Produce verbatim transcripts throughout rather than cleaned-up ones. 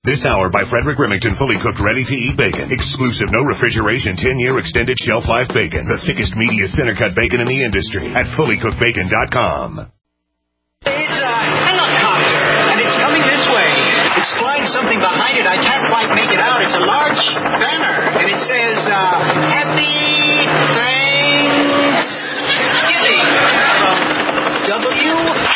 This hour by Frederick Remington, fully cooked, ready-to-eat bacon. Exclusive, no refrigeration, ten-year extended shelf life bacon. The thickest, meatiest, center-cut bacon in the industry at fully cooked bacon dot com. It's a helicopter, and it's coming this way. It's flying something behind it. I can't quite make it out. It's a large banner, and it says, uh, Happy Thanksgiving from W K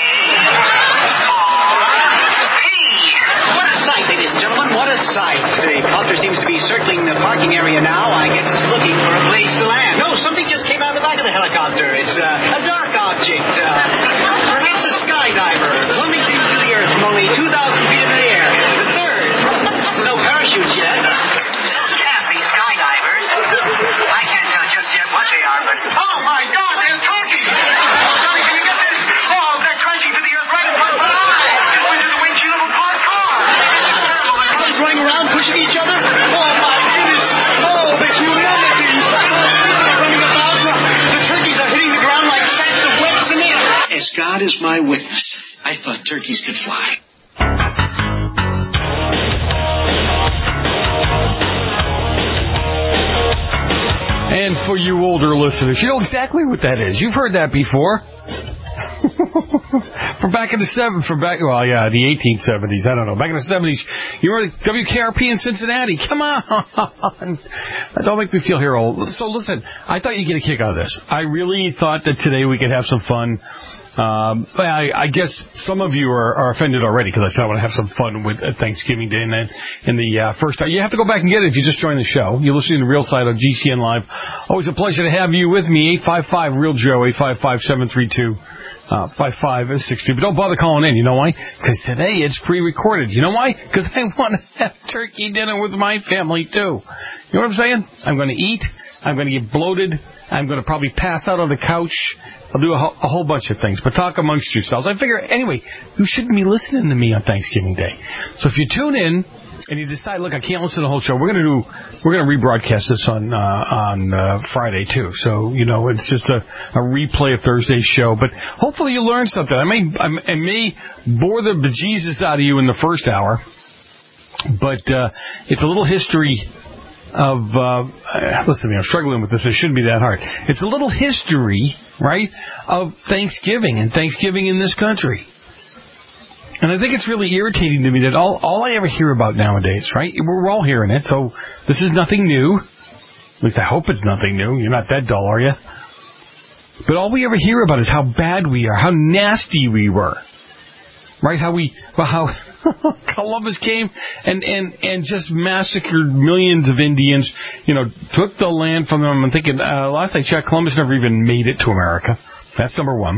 R P. What a sight, ladies and gentlemen. What a sight. The copter seems to be circling the parking area now. I guess it's looking for a place to land. No, something just came out of the back of the helicopter. It's uh, a dark object. Uh, perhaps a skydiver plummeting to the earth from only two thousand feet in the air. The third. No parachutes yet. Those can't be skydivers. I can't tell just yet what they are, but... Oh, my God, they're talking! Oh, Johnny, can you get this? Oh, they're crashing to the earth right in front of our eyes. This went to the windshield of a parked car. Cars running around pushing each other. Oh, my goodness. Oh, the humanity. They're running about. The turkeys are hitting the ground like sacks of wet cement. As God is my witness, I thought turkeys could fly. And for you older listeners, you know exactly what that is. You've heard that before. From back in the seventies, from back, well, yeah, the eighteen seventies, I don't know. Back in the seventies, you remember W K R P in Cincinnati? Come on. Don't make me feel here old. So listen, I thought you'd get a kick out of this. I really thought that today we could have some fun. Um, I, I guess some of you are, are offended already because I said I want to have some fun with uh, Thanksgiving Day and then in the uh, first time. You have to go back and get it if you just joined the show. You're listening to Real Side on G C N Live. Always a pleasure to have you with me. eight five five real joe, eight five five, seven three two, five five six two. But don't bother calling in. You know why? Because today it's pre-recorded. You know why? Because I want to have turkey dinner with my family, too. You know what I'm saying? I'm going to eat. I'm going to get bloated. I'm going to probably pass out on the couch. I'll do a, ho- a whole bunch of things. But talk amongst yourselves. I figure, anyway, you shouldn't be listening to me on Thanksgiving Day. So if you tune in and you decide, look, I can't listen to the whole show, we're going to do, we're going to rebroadcast this on uh, on uh, Friday, too. So, you know, it's just a, a replay of Thursday's show. But hopefully you learned something. I may, I may bore the bejesus out of you in the first hour. But uh, it's a little history of, uh, listen to me, I'm struggling with this. It shouldn't be that hard. It's a little history, right, of Thanksgiving and Thanksgiving in this country. And I think it's really irritating to me that all, all I ever hear about nowadays, right, we're all hearing it, so this is nothing new. At least I hope it's nothing new. You're not that dull, are you? But all we ever hear about is how bad we are, how nasty we were, right, how we, well, how... Columbus came and, and, and just massacred millions of Indians, you know, took the land from them. I'm thinking, uh, last I checked, Columbus never even made it to America. That's number one.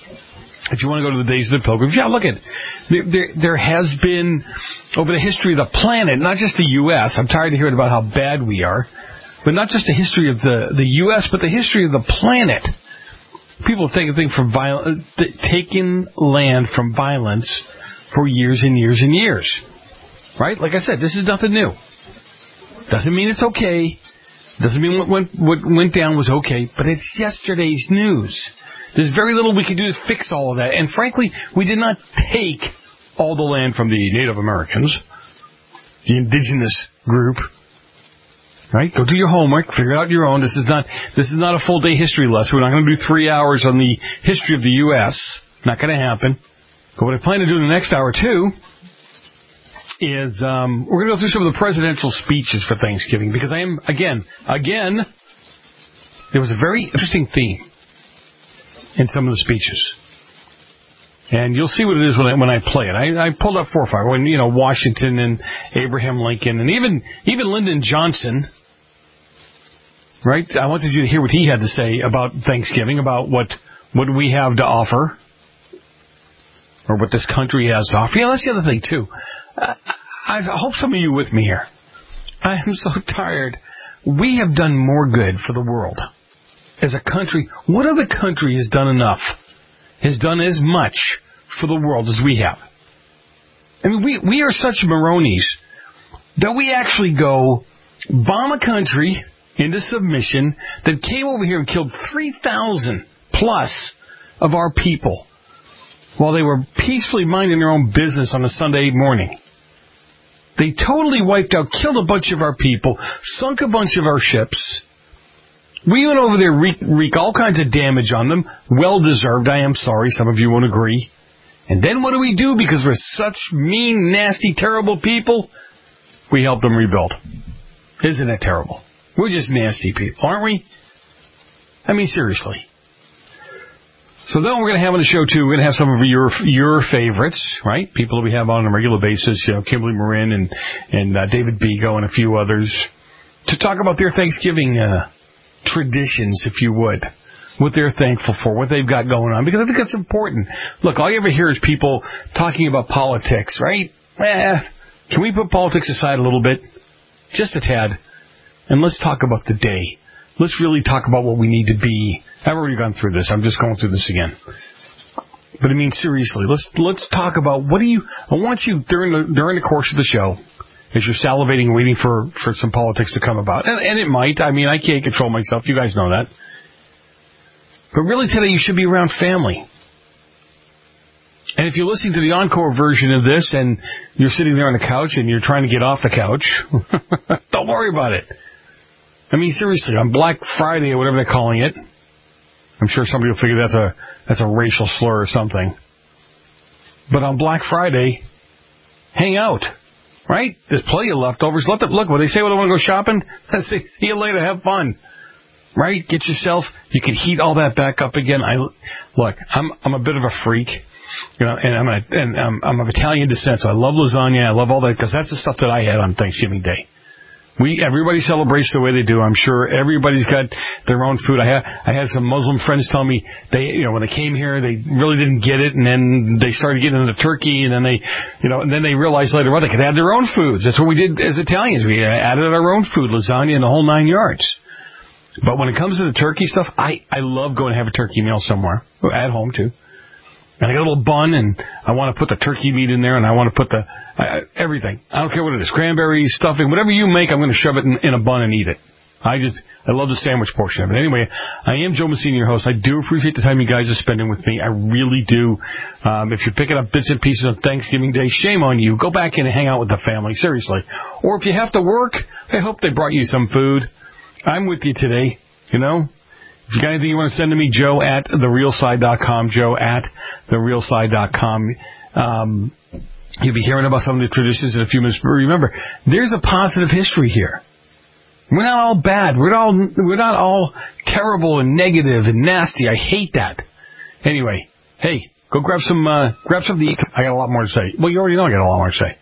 If you want to go to the days of the Pilgrims, yeah, look at there, there, there has been, over the history of the planet, not just the U S, I'm tired of hearing about how bad we are, but not just the history of the, the U S, but the history of the planet. People take a thing from violence, taking land from violence for years and years and years. Right? Like I said, this is nothing new. Doesn't mean it's okay. Doesn't mean what went, what went down was okay. But it's yesterday's news. There's very little we can do to fix all of that. And frankly, we did not take all the land from the Native Americans, the indigenous group. Right? Go do your homework. Figure it out your own. This is not this is not a full day history lesson. We're not going to do three hours on the history of the U S. Not going to happen. But what I plan to do in the next hour, too, is um, we're going to go through some of the presidential speeches for Thanksgiving. Because I am, again, again, there was a very interesting theme in some of the speeches. And you'll see what it is when I, when I play it. I, I pulled up four or five. When, you know, Washington and Abraham Lincoln and even, even Lyndon Johnson, right? I wanted you to hear what he had to say about Thanksgiving, about what, what we have to offer. Or what this country has to offer. Yeah, that's the other thing, too. Uh, I hope some of you are with me here. I am so tired. We have done more good for the world. As a country, what other country has done enough, has done as much for the world as we have? I mean, we, we are such Maronis that we actually go bomb a country into submission that came over here and killed three thousand plus of our people while they were peacefully minding their own business on a Sunday morning. They totally wiped out, killed a bunch of our people, sunk a bunch of our ships. We went over there, wreak, wreak all kinds of damage on them. Well-deserved, I am sorry. Some of you won't agree. And then what do we do? Because we're such mean, nasty, terrible people, we help them rebuild. Isn't it terrible? We're just nasty people, aren't we? I mean, seriously. So then we're going to have on the show, too, we're going to have some of your your favorites, right? People that we have on a regular basis, you know, Kimberly Marin and, and uh, David Bego and a few others, to talk about their Thanksgiving uh, traditions, if you would, what they're thankful for, what they've got going on, because I think that's important. Look, all you ever hear is people talking about politics, right? Eh, can we put politics aside a little bit? Just a tad. And let's talk about the day. Let's really talk about what we need to be. I've already gone through this. I'm just going through this again. But I mean, seriously, let's let's talk about what do you. I want you during the during the course of the show, as you're salivating, waiting for, for some politics to come about, and, and it might. I mean, I can't control myself. You guys know that. But really, today you should be around family. And if you're listening to the encore version of this, and you're sitting there on the couch and you're trying to get off the couch, don't worry about it. I mean, seriously, on Black Friday or whatever they're calling it, I'm sure somebody will figure that's a that's a racial slur or something. But on Black Friday, hang out, right? There's plenty of leftovers. Let them, look, when they say, well, they want to go shopping, say, see you later, have fun, right? Get yourself, you can heat all that back up again. I Look, I'm I'm a bit of a freak, you know, and I'm a, and I'm, I'm of Italian descent, so I love lasagna, I love all that, because that's the stuff that I had on Thanksgiving Day. We everybody celebrates the way they do. I'm sure everybody's got their own food. I had I had some Muslim friends tell me they you know when they came here they really didn't get it, and then they started getting into turkey, and then they you know and then they realized later on they could add their own foods. That's what we did as Italians. We added our own food, lasagna, and the whole nine yards. But when it comes to the turkey stuff, I I love going to have a turkey meal somewhere at home too. And I got a little bun, and I want to put the turkey meat in there, and I want to put the uh, everything. I don't care what it is, cranberries, stuffing, whatever you make, I'm going to shove it in, in a bun and eat it. I just, I love the sandwich portion of it. Anyway, I am Joe Messina, your host. I do appreciate the time you guys are spending with me. I really do. Um, if you're picking up bits and pieces on Thanksgiving Day, shame on you. Go back in and hang out with the family, seriously. Or if you have to work, I hope they brought you some food. I'm with you today, you know. If you got anything you want to send to me, Joe at the real side dot com, Joe at the real side dot com. Um, you'll be hearing about some of the traditions in a few minutes. But remember, there's a positive history here. We're not all bad. We're all we're not all terrible and negative and nasty. I hate that. Anyway, hey, go grab some uh, grab something to eat. I got a lot more to say. Well, you already know I got a lot more to say.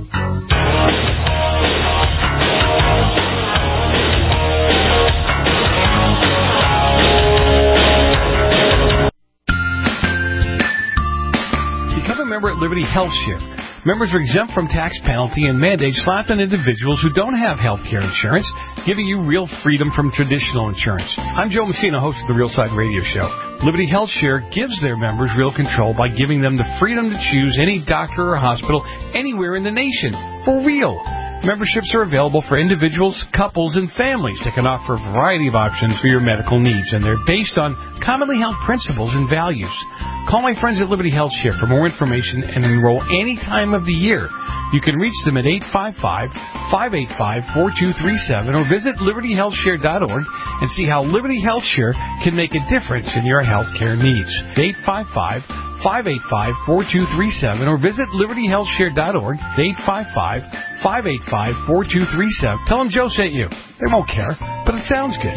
Member at Liberty Health Share. Members are exempt from tax penalty and mandates slapped on individuals who don't have health care insurance, giving you real freedom from traditional insurance. I'm Joe Messina, host of the Real Side Radio Show. Liberty Health Share gives their members real control by giving them the freedom to choose any doctor or hospital anywhere in the nation. For real. Memberships are available for individuals, couples, and families that can offer a variety of options for your medical needs, and they're based on commonly held principles and values. Call my friends at Liberty Health Share for more information and enroll any time of the year. You can reach them at eight five five, five eight five, four two three seven or visit liberty health share dot org and see how Liberty Health Share can make a difference in your health care needs. eight five five, five eight five, four two three seven or visit liberty health share dot org, eight five five, five eight five, four two three seven. Tell them Joe sent you. They won't care, but it sounds good.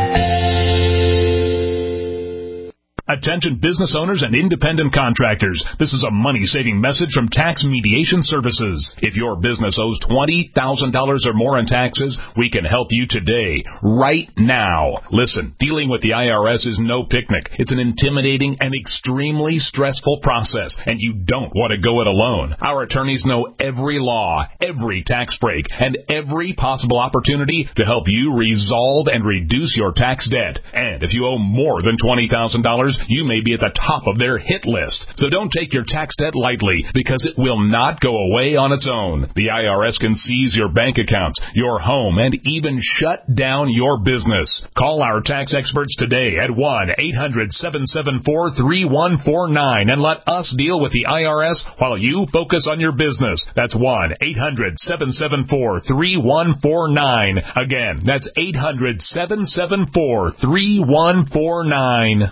Attention business owners and independent contractors. This is a money-saving message from Tax Mediation Services. If your business owes twenty thousand dollars or more in taxes, we can help you today, right now. Listen, dealing with the I R S is no picnic. It's an intimidating and extremely stressful process, and you don't want to go it alone. Our attorneys know every law, every tax break, and every possible opportunity to help you resolve and reduce your tax debt. And if you owe more than twenty thousand dollars, years, you may be at the top of their hit list. So don't take your tax debt lightly, because it will not go away on its own. The I R S can seize your bank accounts, your home, and even shut down your business. Call our tax experts today at one eight hundred seven seven four three one four nine and let us deal with the I R S while you focus on your business. That's one eight hundred seven seven four three one four nine. Again, that's eight hundred seven seven four three one four nine.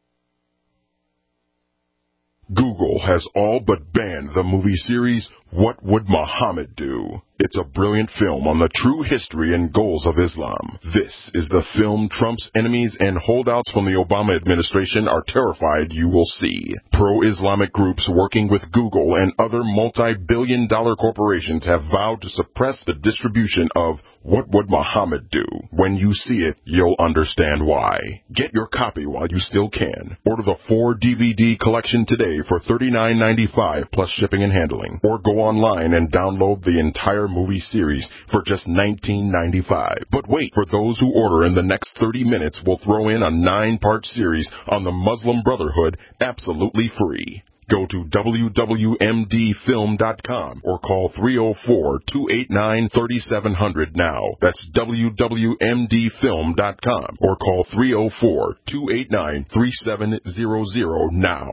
Google has all but banned the movie series What Would Muhammad Do? It's a brilliant film on the true history and goals of Islam. This is the film Trump's enemies and holdouts from the Obama administration are terrified you will see. Pro-Islamic groups working with Google and other multi-billion dollar corporations have vowed to suppress the distribution of What Would Muhammad Do? When you see it, you'll understand why. Get your copy while you still can. Order the four D V D collection today for thirty-nine ninety-five plus shipping and handling. Or go online and download the entire movie series for just nineteen ninety-five. But wait, for those who order in the next thirty minutes, we'll throw in a nine-part series on the Muslim Brotherhood absolutely free. Go to W W M D film dot com or call three oh four, two eight nine, three seven zero zero now. That's W W M D film dot com or call three oh four, two eight nine, three seven zero zero now.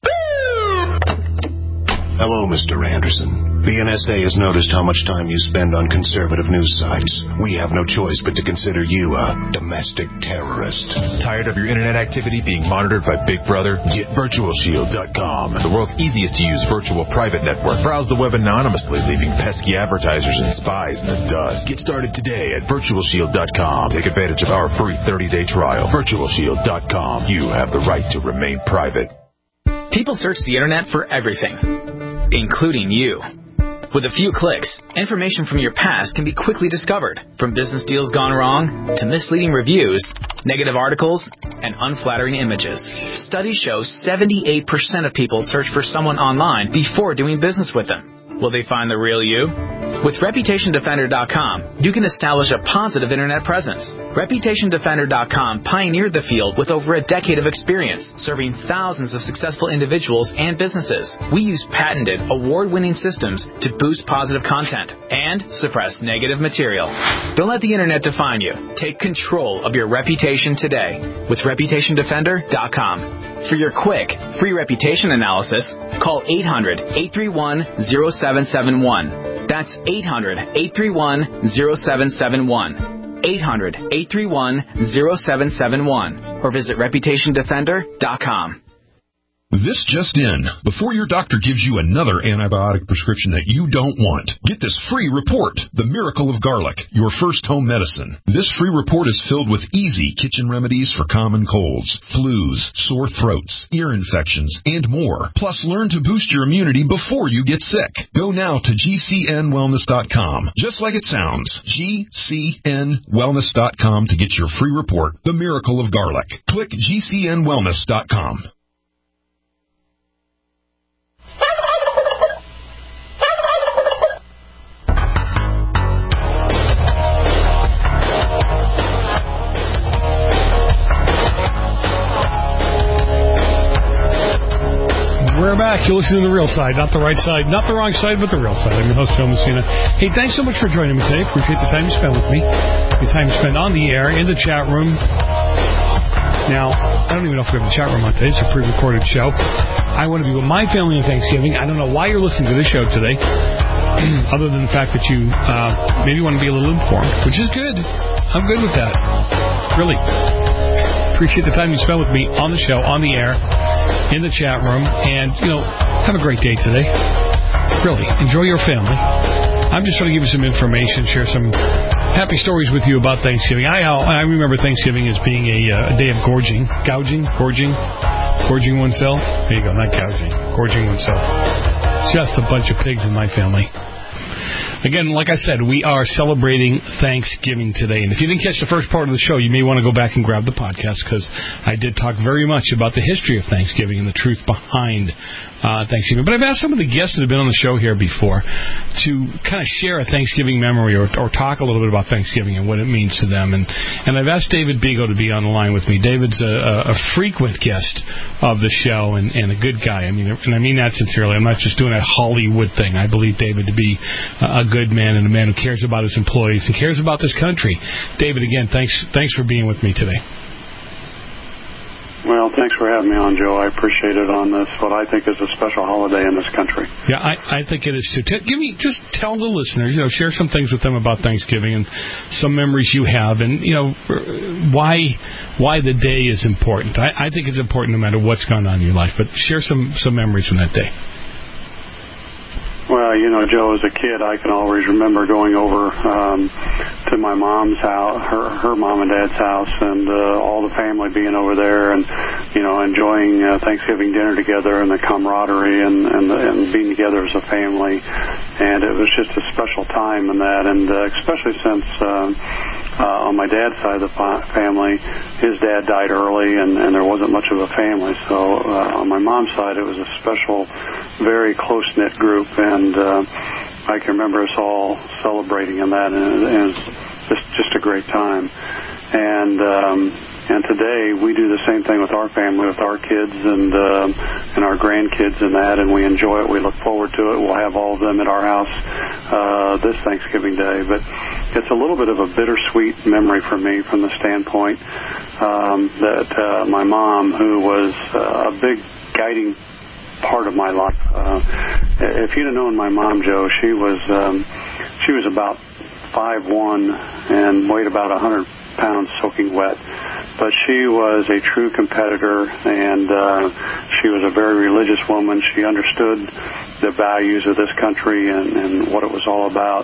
Hello, Mister Anderson. The N S A has noticed how much time you spend on conservative news sites. We have no choice but to consider you a domestic terrorist. Tired of your internet activity being monitored by Big Brother? Get Virtual Shield dot com, the world's easiest to use virtual private network. Browse the web anonymously, leaving pesky advertisers and spies in the dust. Get started today at Virtual Shield dot com. Take advantage of our free thirty-day trial. Virtual Shield dot com. You have the right to remain private. People search the internet for everything, including you. With a few clicks, information from your past can be quickly discovered, from business deals gone wrong to misleading reviews, negative articles, and unflattering images. Studies show seventy-eight percent of people search for someone online before doing business with them. Will they find the real you? With Reputation Defender dot com, you can establish a positive internet presence. Reputation Defender dot com pioneered the field with over a decade of experience, serving thousands of successful individuals and businesses. We use patented, award-winning systems to boost positive content and suppress negative material. Don't let the internet define you. Take control of your reputation today with Reputation Defender dot com. For your quick, free reputation analysis, call eight hundred, eight three one, zero seven seven one. That's eight hundred, eight three one, zero seven seven one. eight hundred, eight three one, zero seven seven one. Or visit Reputation Defender dot com. This just in. Before your doctor gives you another antibiotic prescription that you don't want, get this free report, The Miracle of Garlic, your first home medicine. This free report is filled with easy kitchen remedies for common colds, flus, sore throats, ear infections, and more. Plus, learn to boost your immunity before you get sick. Go now to G C N wellness dot com. Just like it sounds, G C N wellness dot com to get your free report, The Miracle of Garlic. Click G C N wellness dot com. We're back. You're listening to the real side, not the right side, not the wrong side, but the real side. I'm your host, Joe Messina. Hey, thanks so much for joining me today. Appreciate the time you spent with me, the time you spent on the air, in the chat room. Now, I don't even know if we have the chat room on today. It's a pre-recorded show. I want to be with my family on Thanksgiving. I don't know why you're listening to this show today, other than the fact that you uh, maybe want to be a little informed, which is good. I'm good with that. Really. Appreciate the time you spent with me on the show, on the air, in the chat room, and, you know, have a great day today. Really, enjoy your family. I'm just trying to give you some information, share some happy stories with you about Thanksgiving. I I remember Thanksgiving as being a, a day of gorging, gouging, gorging, gorging oneself. There you go, not gouging, gorging oneself. Just a bunch of pigs in my family. Again, like I said, we are celebrating Thanksgiving today. And if you didn't catch the first part of the show, you may want to go back and grab the podcast, because I did talk very much about the history of Thanksgiving and the truth behind uh, Thanksgiving. But I've asked some of the guests that have been on the show here before to kind of share a Thanksgiving memory or, or talk a little bit about Thanksgiving and what it means to them. And, and I've asked David Bigo to be on the line with me. David's a, a frequent guest of the show and, and a good guy. I mean, and I mean that sincerely. I'm not just doing a Hollywood thing. I believe David to be a good man and a man who cares about his employees and cares about this country. David, again, thanks thanks for being with me today. Well, thanks for having me on, Joe. I appreciate it on this, what I think is a special holiday in this country. Yeah, I, I think it is too. T- give me, just tell the listeners, you know, share some things with them about Thanksgiving and some memories you have, and you know, why why the day is important. I, I think it's important no matter what's gone on in your life, but share some some memories from that day. Well, you know, Joe, as a kid, I can always remember going over um, to my mom's house, her her mom and dad's house, and uh, all the family being over there, and you know, enjoying uh, Thanksgiving dinner together and the camaraderie and and, the, and being together as a family. And it was just a special time in that, and uh, especially since uh, uh, on my dad's side of the family, his dad died early, and, and there wasn't much of a family. So uh, on my mom's side, it was a special, very close knit group. And And uh, I can remember us all celebrating in that, and it was just just a great time. And um, and today we do the same thing with our family, with our kids and um, and our grandkids and that, and we enjoy it. We look forward to it. We'll have all of them at our house uh, this Thanksgiving Day. But it's a little bit of a bittersweet memory for me, from the standpoint um, that uh, my mom, who was uh, a big guiding part of my life. Uh, if you'd have known my mom, Joe, she was um, she was about five one and weighed about one hundred pounds soaking wet. But she was a true competitor, and uh, she was a very religious woman. She understood the values of this country and, and what it was all about.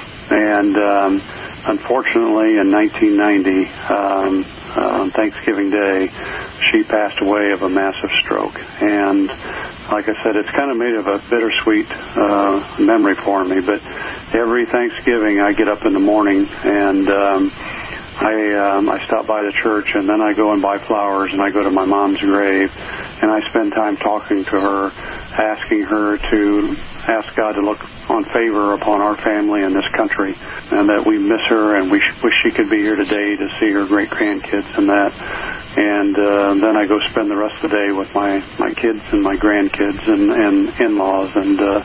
And um, unfortunately, in nineteen ninety, um, uh, on Thanksgiving Day, she passed away of a massive stroke. And like I said, it's kind of made of a bittersweet uh, memory for me. But every Thanksgiving, I get up in the morning and um, I um, I stop by the church, and then I go and buy flowers, and I go to my mom's grave, and I spend time talking to her, asking her to ask God to look on favor upon our family and this country, and that we miss her, and we sh- wish she could be here today to see her great grandkids and that. And uh, then I go spend the rest of the day with my, my kids and my grandkids and, and in-laws. And uh,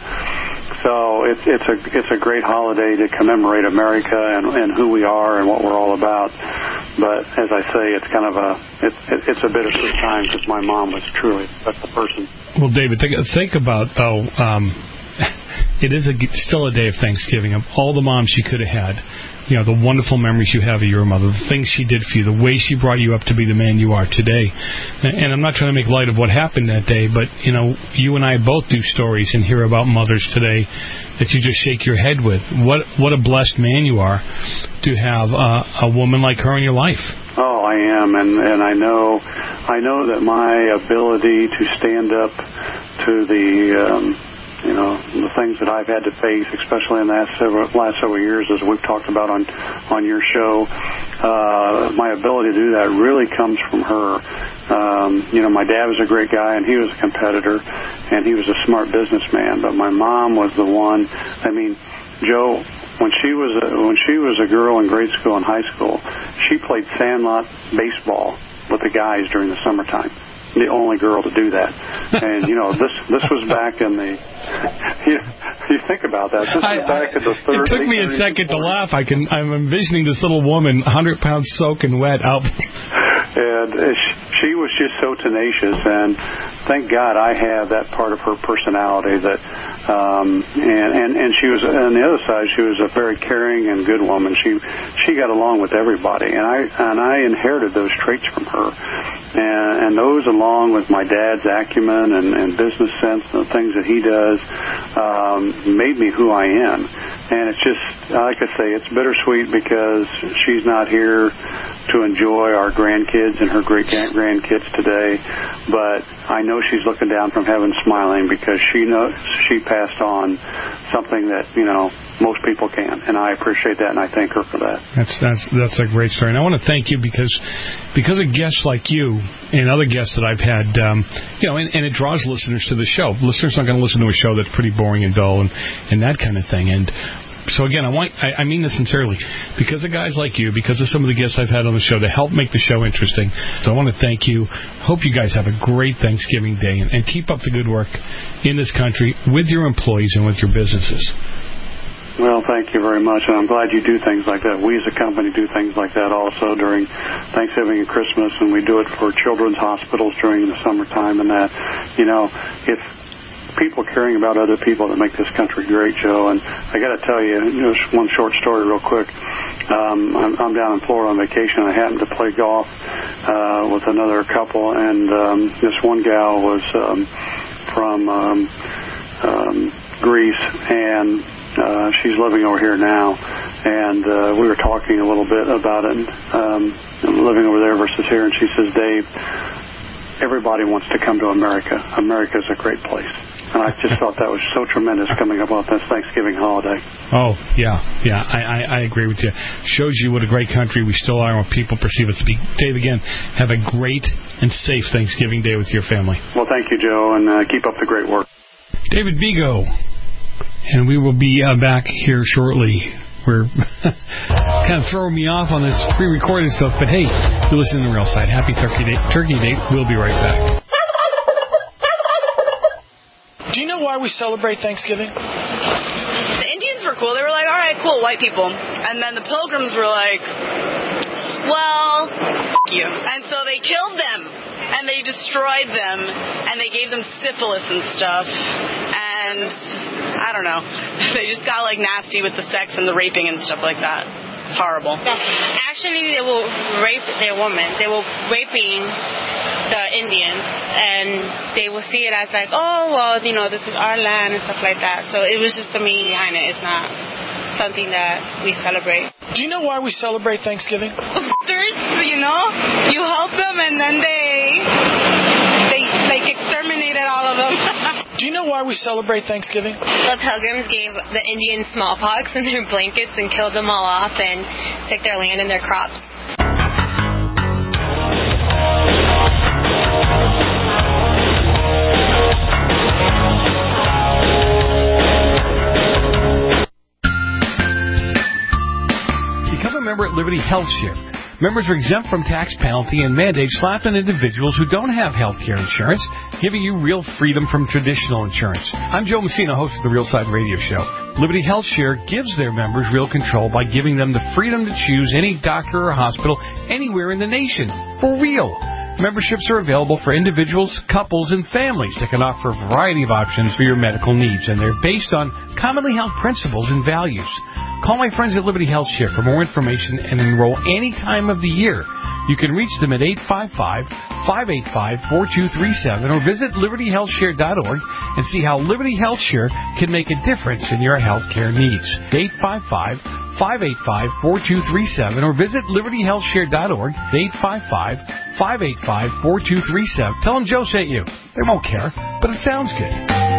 so it's it's a it's a great holiday to commemorate America and, and who we are and what we're all about. But as I say, it's kind of a it's it's a bittersweet time, because my mom was truly a special person. Well, David, think, think about though. Um, it is a, still a day of Thanksgiving, of all the moms you could have had. You know, the wonderful memories you have of your mother, the things she did for you, the way she brought you up to be the man you are today. And I'm not trying to make light of what happened that day, but, you know, you and I both do stories and hear about mothers today that you just shake your head with. What what a blessed man you are to have uh, a woman like her in your life. Oh, I am, and, and I know I know that my ability to stand up to the... Um, You know, the things that I've had to face, especially in the last several, last several years, as we've talked about on, on your show, uh, my ability to do that really comes from her. Um, you know, my dad was a great guy, and he was a competitor, and he was a smart businessman. But my mom was the one. I mean, Joe, when she was a, when she was a girl in grade school and high school, she played sandlot baseball with the guys during the summertime. The only girl to do that. And, you know, this this was back in the, you, you think about that. This was back in the thirties. It took me a second to laugh. I can, I'm envisioning this little woman, one hundred pounds soaking wet, out. And she was just so tenacious, and thank God I have that part of her personality. That, um, and, and and she was on the other side. She was a very caring and good woman. She she got along with everybody, and I and I inherited those traits from her, and and those along with my dad's acumen and, and business sense and the things that he does um, made me who I am. And it's just, like I say, it's bittersweet because she's not here to enjoy our grandkids and her great-grandkids today. But I know she's looking down from heaven smiling, because she knows she passed on something that, you know, most people can, and I appreciate that, and I thank her for that. That's that's that's a great story, and I want to thank you because because of guests like you and other guests that I've had, um, you know, and, and it draws listeners to the show. Listeners aren't going to listen to a show that's pretty boring and dull and, and that kind of thing, and so again, I want I, I mean this sincerely, because of guys like you, because of some of the guests I've had on the show to help make the show interesting. So I want to thank you. Hope you guys have a great Thanksgiving Day, and, and keep up the good work in this country with your employees and with your businesses. Well, thank you very much, and I'm glad you do things like that. We as a company do things like that also during Thanksgiving and Christmas, and we do it for children's hospitals during the summertime and that. You know, it's people caring about other people that make this country great, Joe. And I got to tell you, just one short story real quick. Um, I'm, I'm down in Florida on vacation. I happened to play golf uh, with another couple, and um, this one gal was um, from um, um, Greece, and uh, she's living over here now. And uh, we were talking a little bit about it, um, living over there versus here. And she says, Dave, everybody wants to come to America. America's a great place. And I just thought that was so tremendous coming up on this Thanksgiving holiday. Oh, yeah, yeah, I, I, I agree with you. Shows you what a great country we still are when people perceive us to be. Dave, again, have a great and safe Thanksgiving Day with your family. Well, thank you, Joe, and uh, keep up the great work. David Bego, and we will be uh, back here shortly. We're kind of throwing me off on this pre-recorded stuff, but hey, you're listening to The Real Side. Happy Turkey Day. Turkey Day. We'll be right back. Do you know why we celebrate Thanksgiving? The Indians were cool. They were like, all right, cool, white people. And then the Pilgrims were like, well, f*** you. And so they killed them, and they destroyed them, and they gave them syphilis and stuff. And I don't know. They just got, like, nasty with the sex and the raping and stuff like that. It's horrible. Actually, they were rape their women. They were raping the Indians, and they will see it as like, oh, well, you know, this is our land and stuff like that. So it was just the meaning behind it. It's not something that we celebrate. Do you know why we celebrate Thanksgiving? Bastards, you know, you help them, and then they they like exterminated all of them. Do you know why we celebrate Thanksgiving? The Pilgrims gave the Indians smallpox in their blankets and killed them all off and took their land and their crops. Member at Liberty Health Share. Members are exempt from tax penalty and mandates slapped on individuals who don't have health care insurance, giving you real freedom from traditional insurance. I'm Joe Messina, host of the Real Side Radio Show. Liberty Health Share gives their members real control by giving them the freedom to choose any doctor or hospital anywhere in the nation. For real. Memberships are available for individuals, couples, and families that can offer a variety of options for your medical needs, and they're based on commonly held principles and values. Call my friends at Liberty Health Share for more information and enroll any time of the year. You can reach them at eight five five, five eight five, four two three seven or visit liberty health share dot org and see how Liberty Health Share can make a difference in your health care needs. eight five five, five eight five, four two three seven or visit liberty health share dot org. eight five five, five eight five, four two three seven. Tell them Joe sent you. They won't care, but it sounds good.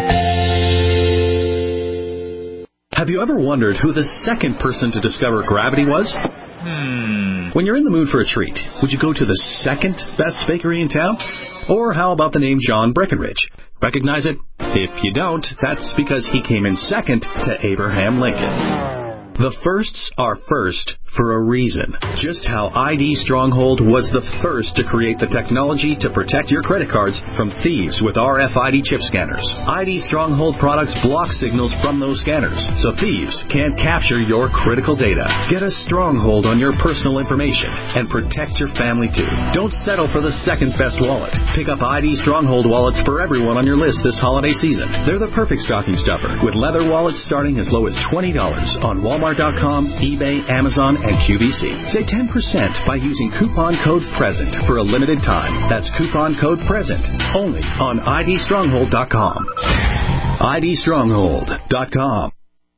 Have you ever wondered who the second person to discover gravity was? Hmm. When you're in the mood for a treat, would you go to the second best bakery in town? Or how about the name John Breckenridge? Recognize it? If you don't, that's because he came in second to Abraham Lincoln. The firsts are first for a reason. Just how I D Stronghold was the first to create the technology to protect your credit cards from thieves with R F I D chip scanners. I D Stronghold products block signals from those scanners, so thieves can't capture your critical data. Get a stronghold on your personal information and protect your family too. Don't settle for the second best wallet. Pick up I D Stronghold wallets for everyone on your list this holiday season. They're the perfect stocking stuffer, with leather wallets starting as low as twenty dollars on Walmart. Walmart dot com, eBay, Amazon, and Q V C. Save ten percent by using coupon code PRESENT for a limited time. That's coupon code PRESENT only on I D stronghold dot com. I D stronghold dot com.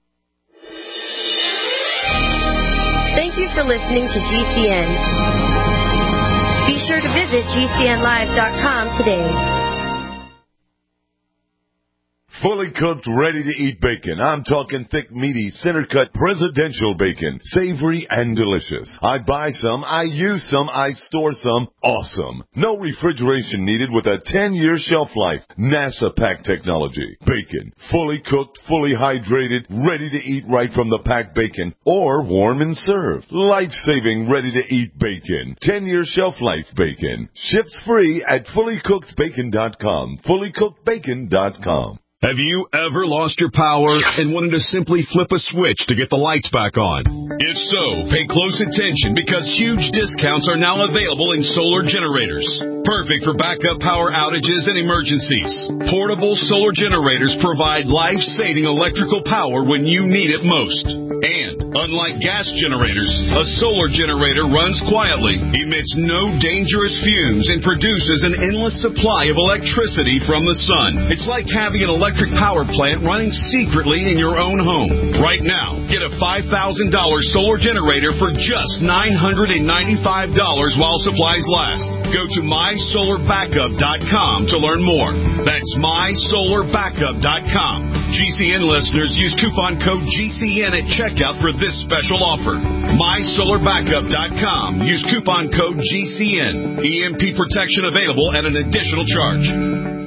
Thank you for listening to G C N. Be sure to visit G C N live dot com today. Fully cooked, ready-to-eat bacon. I'm talking thick, meaty, center-cut presidential bacon. Savory and delicious. I buy some, I use some, I store some. Awesome. No refrigeration needed with a ten-year shelf life. NASA pack technology. Bacon. Fully cooked, fully hydrated, ready to eat right from the packed bacon. Or warm and served. Life-saving, ready-to-eat bacon. ten-year shelf life bacon. Ships free at fully cooked bacon dot com. fully cooked bacon dot com. Have you ever lost your power and wanted to simply flip a switch to get the lights back on? If so, pay close attention because huge discounts are now available in solar generators. Perfect for backup power outages and emergencies. Portable solar generators provide life-saving electrical power when you need it most. And, unlike gas generators, a solar generator runs quietly, emits no dangerous fumes, and produces an endless supply of electricity from the sun. It's like having an electric power plant running secretly in your own home. Right now, get a five thousand dollars solar generator for just nine hundred ninety-five dollars while supplies last. Go to my solar backup dot com to learn more. That's my solar backup dot com. G C N listeners use coupon code G C N at checkout for this special offer. my solar backup dot com. Use coupon code G C N. E M P protection available at an additional charge.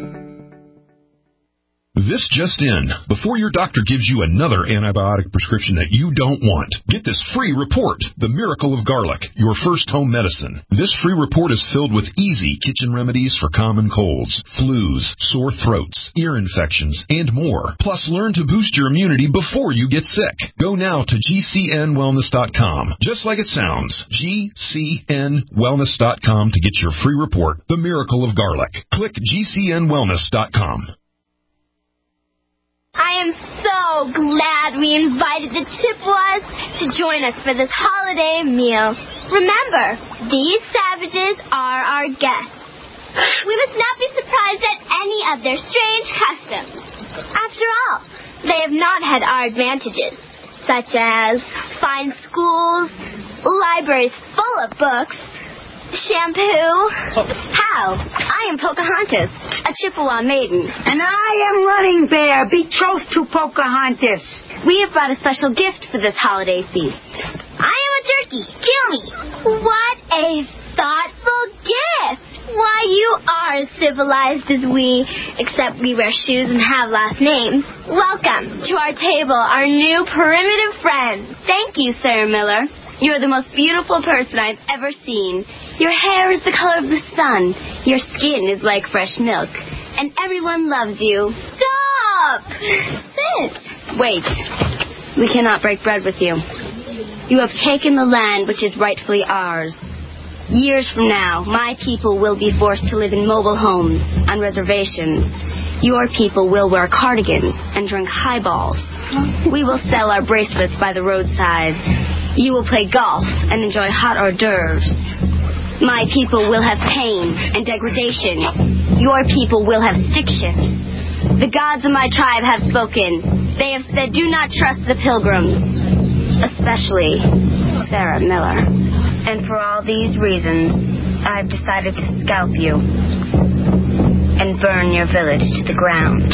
This just in. Before your doctor gives you another antibiotic prescription that you don't want, get this free report, The Miracle of Garlic, your first home medicine. This free report is filled with easy kitchen remedies for common colds, flus, sore throats, ear infections, and more. Plus, learn to boost your immunity before you get sick. Go now to G C N wellness dot com. Just like it sounds, G C N wellness dot com to get your free report, The Miracle of Garlic. Click G C N wellness dot com. I am so glad we invited the Chippewas to join us for this holiday meal. Remember, these savages are our guests. We must not be surprised at any of their strange customs. After all, they have not had our advantages, such as fine schools, libraries full of books, shampoo. How? I am Pocahontas, a Chippewa maiden. And I am Running Bear, betrothed to Pocahontas. We have brought a special gift for this holiday feast. I am a turkey. Kill me. What a thoughtful gift. Why, you are as civilized as we, except we wear shoes and have last names. Welcome to our table, our new primitive friend. Thank you, Sarah Miller. You are the most beautiful person I've ever seen. Your hair is the color of the sun. Your skin is like fresh milk. And everyone loves you. Stop! Sit. Wait. We cannot break bread with you. You have taken the land which is rightfully ours. Years from now, my people will be forced to live in mobile homes, on reservations. Your people will wear cardigans and drink highballs. We will sell our bracelets by the roadside. You will play golf and enjoy hot hors d'oeuvres. My people will have pain and degradation. Your people will have stiction. The gods of my tribe have spoken. They have said, do not trust the pilgrims, especially Sarah Miller. And for all these reasons, I've decided to scalp you and burn your village to the ground.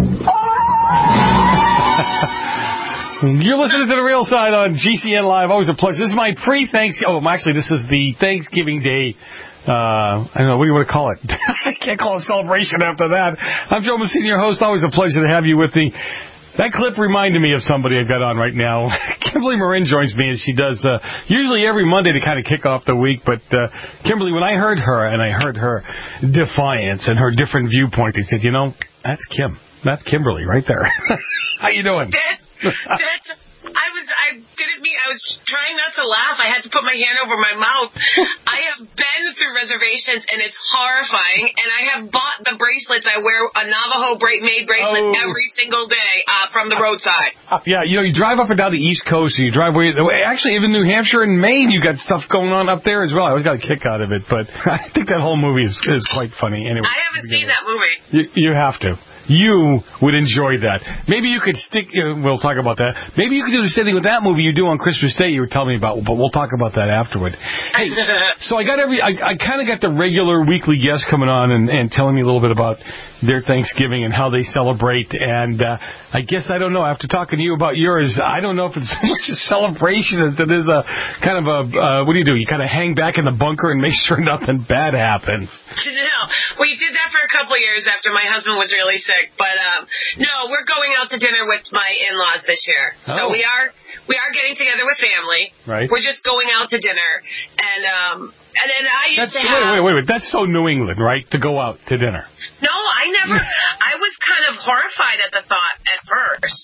You're listening to The Real Side on G C N Live. Always a pleasure. This is my pre-Thanksgiving... Oh, actually, this is the Thanksgiving Day... Uh, I don't know, what do you want to call it? I can't call it a celebration after that. I'm Joe Messina, your host. Always a pleasure to have you with me. That clip reminded me of somebody I've got on right now. Kimberly Marin joins me, as she does uh, usually every Monday to kind of kick off the week. But, uh, Kimberly, when I heard her, and I heard her defiance and her different viewpoint, I said, you know, that's Kim. That's Kimberly right there. How you doing? That's, that's, I was, I didn't mean, I was trying not to laugh. I had to put my hand over my mouth. I have been through reservations, and it's horrifying, and I have bought the bracelets. I wear a Navajo made bracelet oh. every single day uh, from the roadside. Yeah, you know, you drive up and down the East Coast, and you drive away, actually, even New Hampshire and Maine, you got stuff going on up there as well. I always got a kick out of it, but I think that whole movie is, is quite funny. Anyway, I haven't seen that movie. You, you have to. you would enjoy that. Maybe you could stick, uh, we'll talk about that. Maybe you could do the same thing with that movie you do on Christmas Day you were telling me about, but we'll talk about that afterward. Hey, so I got every, I, I kind of got the regular weekly guests coming on and, and telling me a little bit about their Thanksgiving and how they celebrate, and uh, I guess, I don't know, after talking to you about yours, I don't know if it's so much a celebration as it is a kind of a, uh, what do you do? You kind of hang back in the bunker and make sure nothing bad happens. No, we did that for a couple of years after my husband was really sick, but um, no, we're going out to dinner with my in-laws this year. So Oh. we are we are getting together with family. Right. We're just going out to dinner, and um, and then I used That's, to have. wait, wait, wait, wait. That's so New England, right? To go out to dinner. No, I never. I was kind of horrified at the thought at first.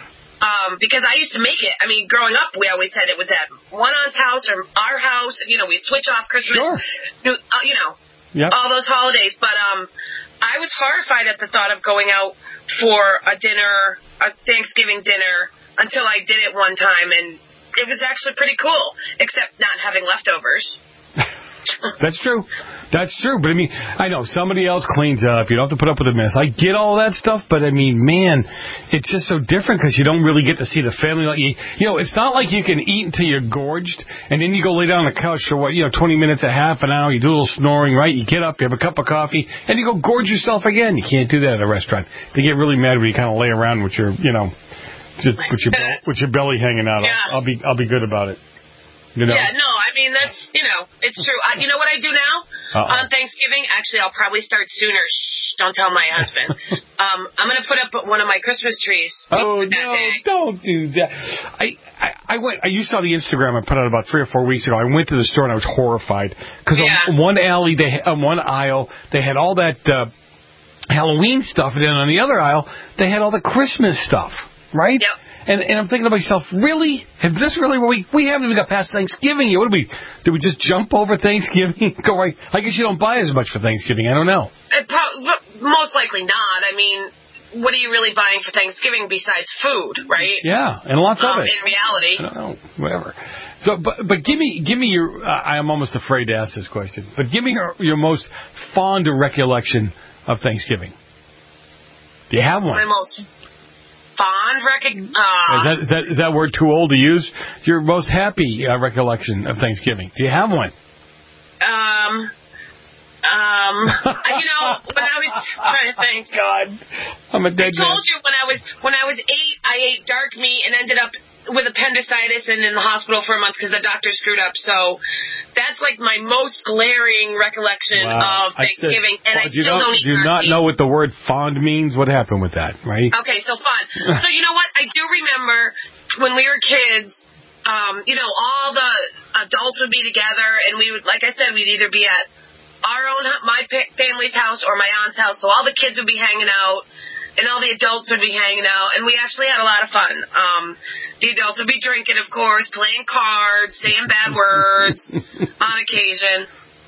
Um, because I used to make it. I mean, growing up, we always said it was at one aunt's house or our house. You know, we switch off Christmas. Sure. New, uh, you know, Yep. all those holidays. But um, I was horrified at the thought of going out for a dinner, a Thanksgiving dinner, until I did it one time, and it was actually pretty cool, except not having leftovers. That's true. That's true. But, I mean, I know somebody else cleans up. You don't have to put up with a mess. I get all that stuff, but, I mean, man, it's just so different because you don't really get to see the family. Like you, you know, it's not like you can eat until you're gorged, and then you go lay down on the couch for, what, you know, twenty minutes, a half an hour. You do a little snoring, right? You get up, you have a cup of coffee, and you go gorge yourself again. You can't do that at a restaurant. They get really mad when you kind of lay around with your, you know, just with your, with your belly hanging out. Yeah. I'll, I'll be I'll be good about it. You know? Yeah, no, I mean, that's, you know, it's true. I, you know what I do now? Uh-oh. On Thanksgiving? Actually, I'll probably start sooner. Shh, don't tell my husband. um, I'm going to put up one of my Christmas trees. Oh, that no, day. don't do that. I, I, I went, you saw the Instagram I put out about three or four weeks ago. I went to the store and I was horrified. Because Yeah. on one alley, they on one aisle, they had all that uh, Halloween stuff. And then on the other aisle, they had all the Christmas stuff, right? Yep. And, and I'm thinking to myself, really? Is this really what we... We haven't even got past Thanksgiving yet. What did we... Did we just jump over Thanksgiving? Go right... I guess you don't buy as much for Thanksgiving. I don't know. Uh, pro- most likely not. I mean, what are you really buying for Thanksgiving besides food, right? Yeah, and lots um, of it. In reality. I don't know, whatever. So, but but give me give me your. Uh, I'm almost afraid to ask this question, but give me your your most fond recollection of Thanksgiving. Do you have one? My most fond recollection. Uh, Is that is that is that word too old to use? Your most happy uh, recollection of Thanksgiving. Do you have one? Um. Um, you know, when I was trying to think, God, I'm a dead I told man. you when I was when I was eight, I ate dark meat and ended up with appendicitis and in the hospital for a month because the doctor screwed up. So that's like my most glaring recollection Wow. of Thanksgiving, I said, and I do you still not, don't eat do you dark not meat. know what the word fond means? What happened with that, right? Okay, so fun. So you know what? I do remember when we were kids. Um, you know, all the adults would be together, and we would, like I said, we'd either be at our own, my family's house or my aunt's house. So all the kids would be hanging out, and all the adults would be hanging out, and we actually had a lot of fun. Um, the adults would be drinking, of course, playing cards, saying bad words on occasion.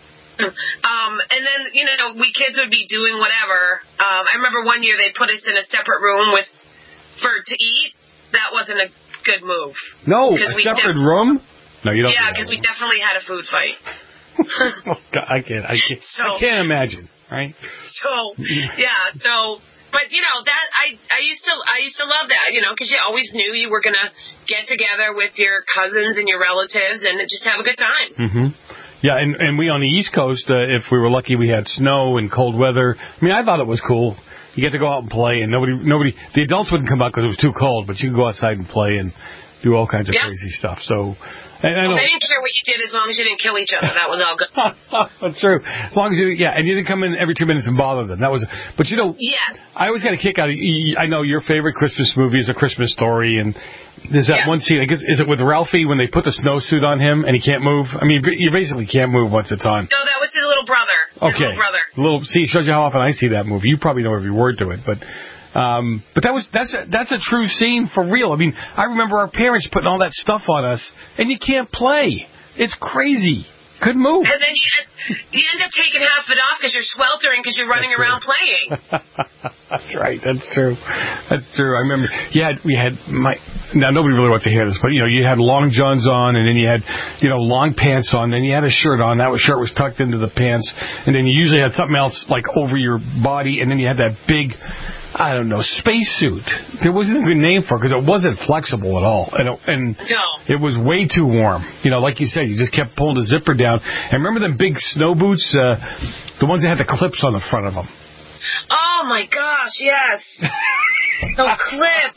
Um, and then, you know, we kids would be doing whatever. Um, I remember one year they put us in a separate room with for to eat. That wasn't a good move. No, a we separate def- room? No, you don't. Yeah, do that. because we definitely had a food fight. Oh, God, I can't. I can't. So- I can't imagine. Right? So yeah, so but you know that I I used to I used to love that, you know, because you always knew you were gonna get together with your cousins and your relatives and just have a good time. Mm-hmm. Yeah, and and we on the East Coast, uh, if we were lucky, we had snow and cold weather. I mean, I thought it was cool. You get to go out and play, and nobody nobody the adults wouldn't come out because it was too cold, but you could go outside and play and do all kinds of Yeah. crazy stuff. So. And I Well, know, they didn't care what you did as long as you didn't kill each other. That was all good. That's true. As long as you, yeah, and you didn't come in every two minutes and bother them. That was, but you know, Yes. I always got a kick out of. I know your favorite Christmas movie is A Christmas Story, and there's that Yes. one scene. I guess is it with Ralphie when they put the snowsuit on him and he can't move? I mean, you basically can't move once it's on. No, that was his little brother. His Okay, little brother. little. See, it shows you how often I see that movie. You probably know every word to it, but. Um, but that was that's a, that's a true scene for real. I mean, I remember our parents putting all that stuff on us, and you can't play. It's crazy. Couldn't move. And then you, you end up taking half of it off because you're sweltering because you're running That's around playing. That's right. That's true. That's true. I remember. You had we had my. Now nobody really wants to hear this, but you know, you had long johns on, and then you had you know long pants on, then you had a shirt on. That was shirt was tucked into the pants, and then you usually had something else like over your body, and then you had that big I don't know, spacesuit. There wasn't a good name for it because it wasn't flexible at all. And, it, and no. it was way too warm. You know, like you said, you just kept pulling the zipper down. And remember them big snow boots? Uh, the ones that had the clips on the front of them. Oh, my gosh, yes. Those clips.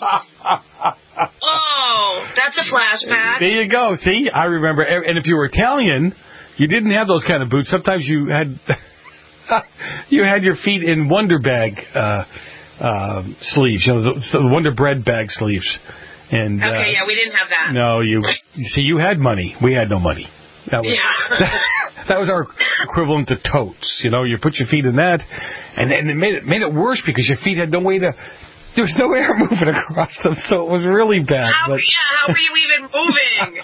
Oh, that's a flashback. There you go. See, I remember. And if you were Italian, you didn't have those kind of boots. Sometimes you had you had your feet in Wonder Bag uh, uh, sleeves, you know, the, the Wonder Bread bag sleeves. And okay, uh, yeah, we didn't have that. No, you, you see, you had money. We had no money. That was, yeah. that, that was our equivalent to totes. You know, you put your feet in that, and then it made it made it worse because your feet had no way to. There was no air moving across them, so it was really bad. How, but... yeah, how were you even moving?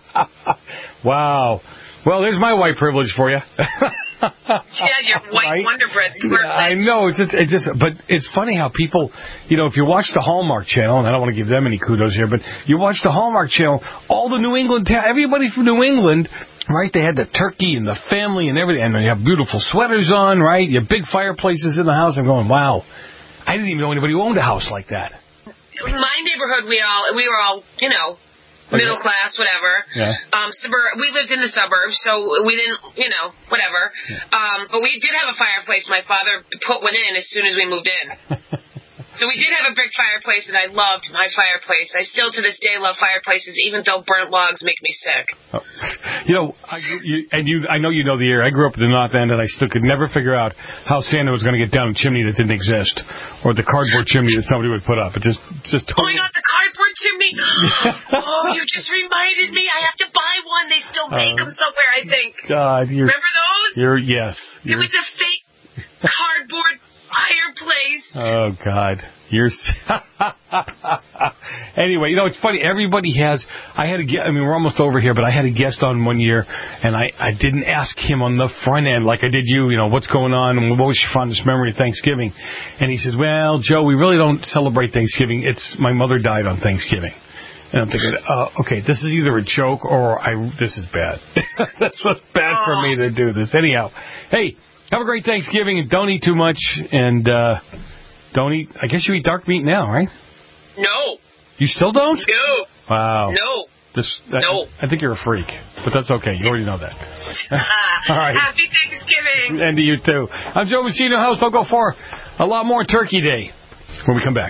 Wow. Well, there's my white privilege for you. Yeah, your white right? Wonder Bread privilege. Yeah, I know. It's just, it's just, but it's funny how people, you know, if you watch the Hallmark Channel, and I don't want to give them any kudos here, but you watch the Hallmark Channel, all the New England, ta- everybody from New England, right? They had the turkey and the family and everything, and they have beautiful sweaters on, right? You have big fireplaces in the house. I'm going, wow. I didn't even know anybody who owned a house like that. My neighborhood, we all we were all, you know, middle class, whatever. Yeah. Um, suburb. We lived in the suburbs, so we didn't, you know, whatever. Yeah. Um, but we did have a fireplace. My father put one in as soon as we moved in. So we did have a brick fireplace, and I loved my fireplace. I still, to this day, love fireplaces, even though burnt logs make me sick. Oh. You know, I, you, and you, I know you know the area. I grew up in the North End, and I still could never figure out how Santa was going to get down a chimney that didn't exist, or the cardboard chimney that somebody would put up. It just, just totally... Oh, my God, the cardboard chimney! Oh, you just reminded me. I have to buy one. They still make uh, them somewhere, I think. God, you're... Remember those? You're, yes. You're, it was a fake cardboard fireplace. Oh, God. You're... Anyway, you know, it's funny. Everybody has... I had a guest... I mean, we're almost over here, but I had a guest on one year, and I, I didn't ask him on the front end like I did you, you know, what's going on, and what was your fondest memory of Thanksgiving? And he says, well, Joe, we really don't celebrate Thanksgiving. It's... My mother died on Thanksgiving. And I'm thinking, uh, okay, this is either a joke or I... This is bad. That's what's bad for me to do this. Anyhow, hey... Have a great Thanksgiving and don't eat too much. And uh, don't eat... I guess you eat dark meat now, right? No. You still don't? No. Wow. No. This, I, no. I think you're a freak. But that's okay. You already know that. uh, All right. Happy Thanksgiving. And to you, too. I'm Joe Messino. House. Don't go far. A lot more Turkey Day when we come back.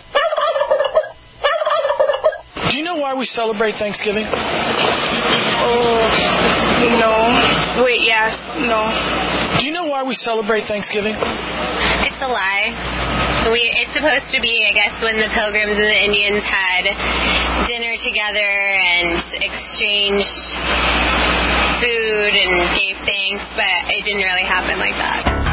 Do you know why we celebrate Thanksgiving? Oh, no. Wait, yes, no. Do you know why we celebrate Thanksgiving? It's a lie. We, it's supposed to be, I guess, when the Pilgrims and the Indians had dinner together and exchanged food and gave thanks, but it didn't really happen like that.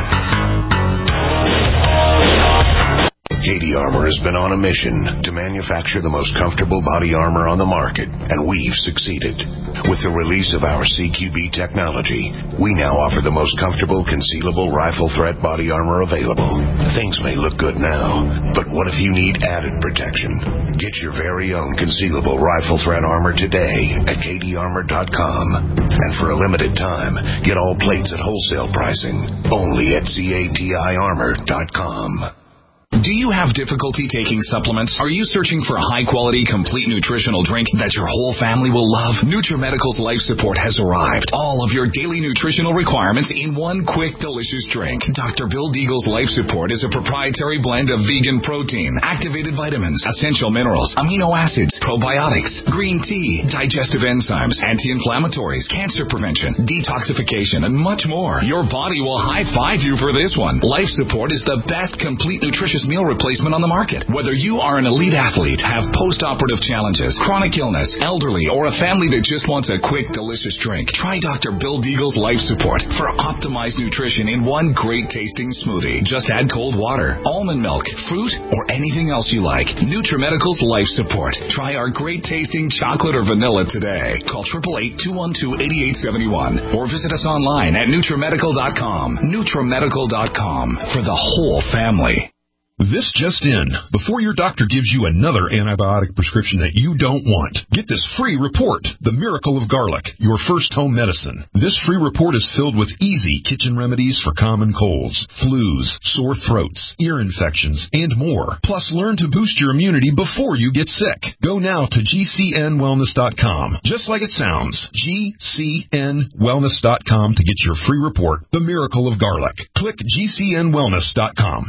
Katie Armor has been on a mission to manufacture the most comfortable body armor on the market, and we've succeeded. With the release of our C Q B technology, we now offer the most comfortable concealable rifle threat body armor available. Things may look good now, but what if you need added protection? Get your very own concealable rifle threat armor today at katie armor dot com. And for a limited time, get all plates at wholesale pricing only at cati armor dot com. Do you have difficulty taking supplements? Are you searching for a high-quality, complete nutritional drink that your whole family will love? NutriMedical's Life Support has arrived. All of your daily nutritional requirements in one quick, delicious drink. Doctor Bill Deagle's Life Support is a proprietary blend of vegan protein, activated vitamins, essential minerals, amino acids, probiotics, green tea, digestive enzymes, anti-inflammatories, cancer prevention, detoxification, and much more. Your body will high-five you for this one. Life Support is the best complete nutritious meal replacement on the market. Whether you are an elite athlete, have post-operative challenges, chronic illness, elderly, or a family that just wants a quick, delicious drink, try Doctor Bill Deagle's Life Support for optimized nutrition in one great-tasting smoothie. Just add cold water, almond milk, fruit, or anything else you like. NutriMedical's Life Support. Try our great-tasting chocolate or vanilla today. Call eight eight eight, two one two, eight eight seven one or visit us online at nutrimedical dot com. nutrimedical dot com for the whole family. This just in. Before your doctor gives you another antibiotic prescription that you don't want, get this free report, The Miracle of Garlic, your first home medicine. This free report is filled with easy kitchen remedies for common colds, flus, sore throats, ear infections, and more. Plus, learn to boost your immunity before you get sick. Go now to G C N wellness dot com. Just like it sounds, G C N wellness dot com to get your free report, The Miracle of Garlic. Click G C N wellness dot com.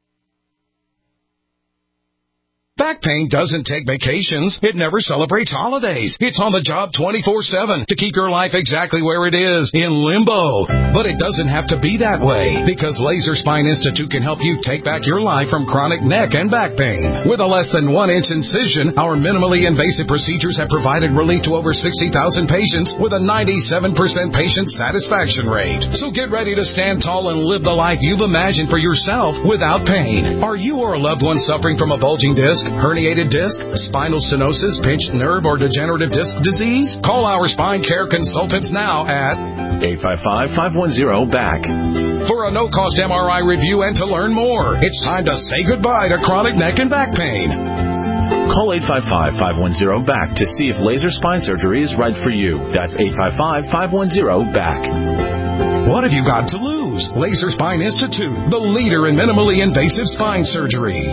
Back pain doesn't take vacations. It never celebrates holidays. It's on the job twenty-four seven to keep your life exactly where it is, in limbo. But it doesn't have to be that way, because Laser Spine Institute can help you take back your life from chronic neck and back pain. With a less than one inch incision, our minimally invasive procedures have provided relief to over sixty thousand patients with a ninety-seven percent patient satisfaction rate. So get ready to stand tall and live the life you've imagined for yourself without pain. Are you or a loved one suffering from a bulging disc, herniated disc, spinal stenosis, pinched nerve, or degenerative disc disease? Call our spine care consultants now at eight five five, five one zero, B A C for a no-cost M R I review and to learn more. It's time to say goodbye to chronic neck and back pain. Call eight five five, five one zero, B A C to see if laser spine surgery is right for you. That's eight five five, five one zero, B A C. What have you got to lose? Laser Spine Institute, the leader in minimally invasive spine surgery.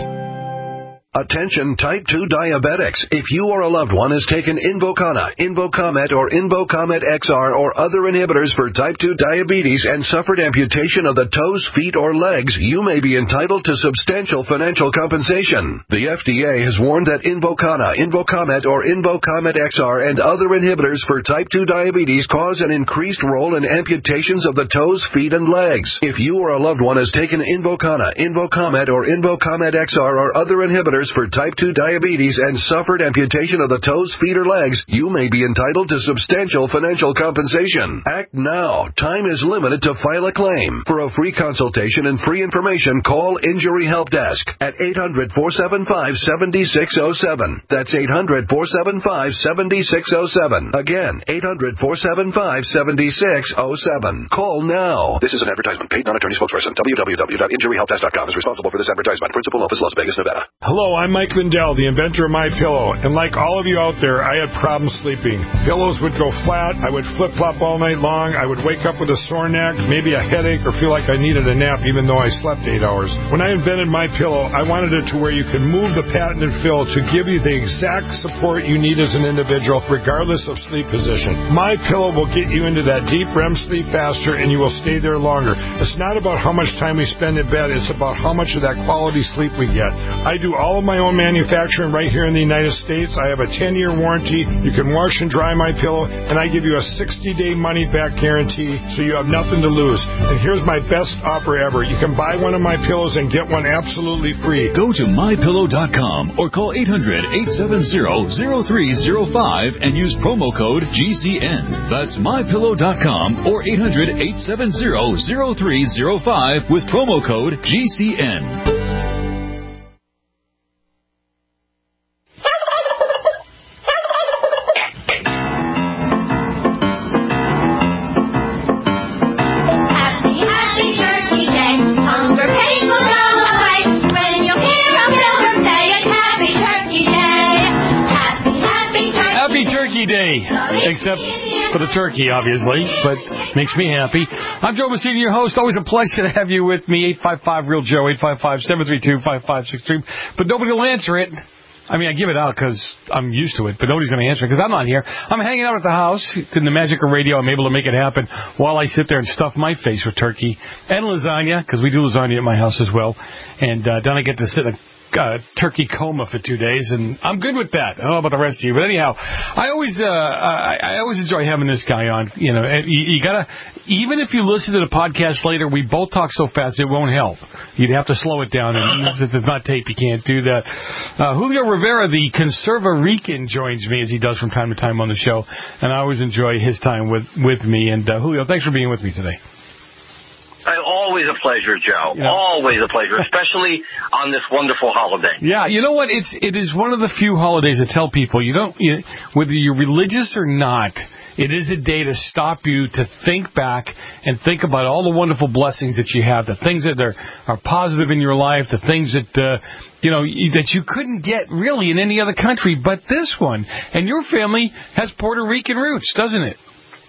Attention type two diabetics. If you or a loved one has taken Invokana, Invokamet, or Invokamet X R or other inhibitors for type two diabetes and suffered amputation of the toes, feet, or legs, you may be entitled to substantial financial compensation. The F D A has warned that Invokana, Invokamet, or Invokamet X R and other inhibitors for type two diabetes cause an increased role in amputations of the toes, feet, and legs. If you or a loved one has taken Invokana, Invokamet, or Invokamet X R or other inhibitors for type two diabetes and suffered amputation of the toes, feet, or legs, you may be entitled to substantial financial compensation. Act now. Time is limited to file a claim. For a free consultation and free information, call Injury Help Desk at eight hundred, four seven five, seven six zero seven. That's eight hundred, four seven five, seven six zero seven. Again, eight hundred, four seven five, seven six zero seven. Call now. This is an advertisement. Paid non-attorney spokesperson. w w w dot injury help desk dot com is responsible for this advertisement. Principal office, Las Vegas, Nevada. Hello, I'm Mike Lindell, the inventor of MyPillow, and like all of you out there, I had problems sleeping. Pillows would go flat, I would flip-flop all night long, I would wake up with a sore neck, maybe a headache, or feel like I needed a nap even though I slept eight hours. When I invented MyPillow, I wanted it to where you could move the patented fill to give you the exact support you need as an individual, regardless of sleep position. MyPillow will get you into that deep R E M sleep faster, and you will stay there longer. It's not about how much time we spend in bed, it's about how much of that quality sleep we get. I do all of my own manufacturing right here in the United States. I have a ten-year warranty. You can wash and dry my pillow, and I give you a sixty-day money-back guarantee, so you have nothing to lose. And here's my best offer ever. You can buy one of my pillows and get one absolutely free. Go to my pillow dot com or call eight hundred, eight seven zero, zero three zero five and use promo code G C N. That's my pillow dot com or eight hundred, eight seven zero, zero three zero five with promo code G C N. Day, except for the turkey, obviously, but makes me happy. I'm Joe Messina, your host. Always a pleasure to have you with me. eight five five, real Joe, eight five five, seven three two, five five six three. But nobody will answer it. I mean, I give it out because I'm used to it, but nobody's going to answer it because I'm not here. I'm hanging out at the house. In the magic of radio, I'm able to make it happen while I sit there and stuff my face with turkey and lasagna, because we do lasagna at my house as well. And uh, then I get to sit in a Uh, turkey coma for two days, and I'm good with that. I don't know about the rest of you, but anyhow, I always, uh, I, I always enjoy having this guy on. You know, you, you gotta, even if you listen to the podcast later, we both talk so fast it won't help. You'd have to slow it down, and since it's not tape, you can't do that. Uh, Julio Rivera, the Conserva Rican, joins me as he does from time to time on the show, and I always enjoy his time with with me. And uh, Julio, thanks for being with me today. Always a pleasure, Joe. Yeah. Always a pleasure, especially on this wonderful holiday. Yeah, you know what? It's it is one of the few holidays that tell people you don't, you, whether you're religious or not, It is a day to stop you to think back and think about all the wonderful blessings that you have, the things that are, are positive in your life, the things that, uh, you know, that you couldn't get really in any other country but this one. And your family has Puerto Rican roots, doesn't it?